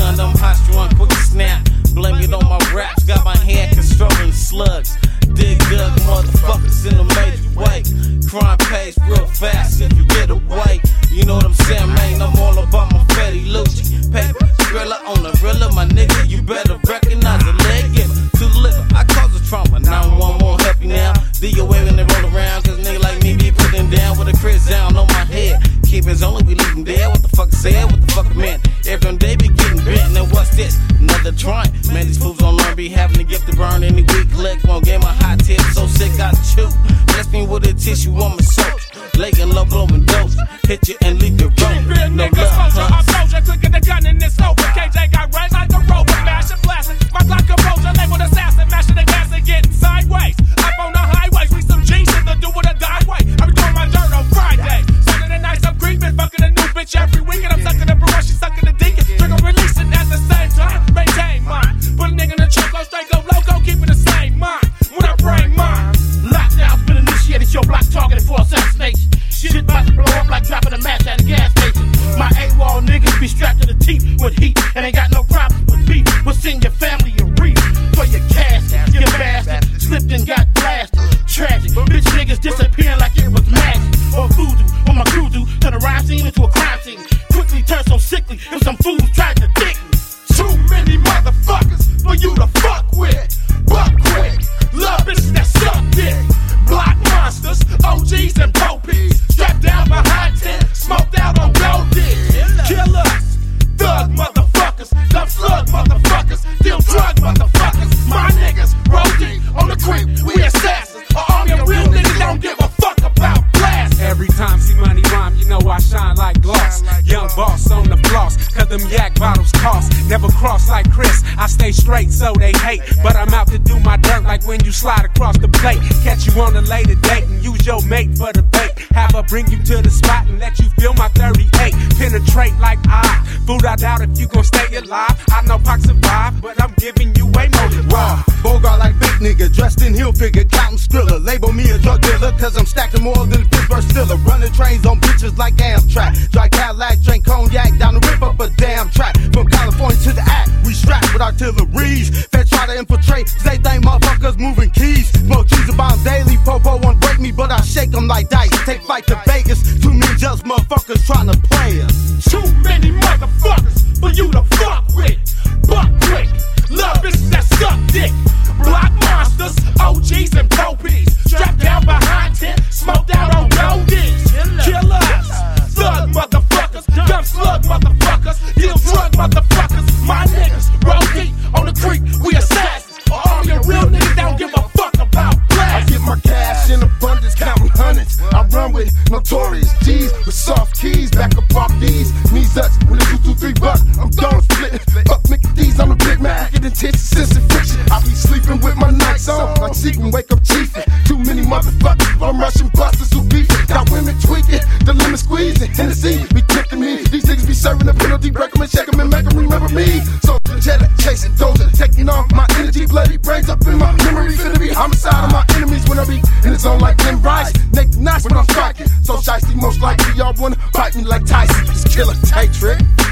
stunned, I'm high strung, quick snap. Blame it on my raps, got my hand controlling slugs. Dig dug motherfuckers in a major way. Crime pays real fast if you get away. You know what I'm saying, man? I'm all about my Fetty Lucci. Paper, thriller on the rilla, my nigga. You better recognize the leg giver. To the liquor, I cause a trauma. 911 won't help you now. DOA when they roll around, cause nigga like me be putting down with a Chris down on my head. Keep his only, we leave him dead. What the fuck said? What the fuck meant? Every day be getting bent. Now what's this? Another trying. Man, these fools don't learn, be having to gift to burn any week. Click, won't get my hot tip. So sick, I chew. Bless me with a tissue on my soap. Laying low, blowing dose. Hit you and leave you roll. No love, I'm soldier, clicking the gun and it's over. KJ got raised like a rover, mash and blasting. My Glock composure, labeled assassin, mashing the gas and getting sideways. Up on the highways, we some G's in the do with a die way. I be doing my dirt on Friday. Saturday nights I'm creeping, fucking a new bitch every weekend. I'm sucking the brew, she sucking the deacon. Trigger releasing at the same time, maintain mine. Put a nigga in the choke, go straight, go loco, keep it the same mind. When I bring mine, lockdown's been initiated, your block targeted for assassination. Shit about to blow up like dropping a match at a gas station. My AWOL niggas be strapped to the teeth with heat and ain't got no problem with beef. What's in your family, your reef for your cash, you bastard. Slipped and got blasted. Tragic, bitch niggas disappearing like it was magic or voodoo. Or my crew do turn a rhyme scene into a crime scene. Quickly turn so sickly if some fools tried to dick me. Too many motherfuckers for you to fuck with. Buck quick, love bitches that suck dick. Block monsters, OGs and popies. Strapped down behind 10, smoked out on gold dick. Killers, thug motherfuckers, dumb slug motherfuckers, deal drug motherfuckers. My niggas roll deep on the creep, we assassins. An army of real niggas don't give a fuck about blast. Every time see money rhyme, you know I shine like gloss. Young boss on the floss, cause them yak bottles cost. Never cross like Chris, I stay straight so they hate. But I'm out to do my dirt like when you slide across the plate. Catch you on a later date and use your mate for the bait. Have her bring you to the spot and let you feel my 38. Penetrate like I. Food, I doubt if you gon' stay alive. I know Pac survived, but I'm giving you way more than raw. Bogart like big nigga, dressed in heel figure, counting Skrilla. Label me a drug dealer, cause I'm stacking more than a Pittsburgh Steeler. Running trains on bitches like Amtrak. Dry Cadillac, drink cognac, down the rip up a damn track. From California to the act, we strapped with artilleries. Feds try to infiltrate, cause they think motherfuckers moving keys. Smoke cheese about daily, Popo won't break me, but I shake them like dice. Take flight to Vegas, too many jealous motherfuckers trying to play us. Too many motherfuckers for you to fuck with. Buck quick, love bitches that suck dick. Block monsters, OGs and popies. Strapped down behind 10, smoked out on goldies. Killers, thug motherfuckers, dumb slug motherfuckers, deal drug motherfuckers. My niggas roll deep on the creek, we assassins. All your real niggas don't give a fuck about blast. I get my cash in abundance, counting hundreds. I run with notorious G's with soft keys, back up off these. Knees up with a 223 buck. I'm done splitting. Up Mickey D's, I'm a big man. Get intense, sense and friction. I be sleeping with my nights on, like seeking, wake up chiefing. Too many motherfuckers, but I'm rushing busters who beefing. Got women tweaking, the lemon squeezing. Hennessy be tipping me. These niggas be serving a penalty, break them and shake them and make them remember me. So cheddar, chasing doja, taking off my energy, bloody brains up in my memory. Finna be homicide of my enemies when I be in the zone like Tim Rice. Naked knots when I'm striking. So shiesty, most likely y'all wanna fight me like Tyson. This killer tight trick.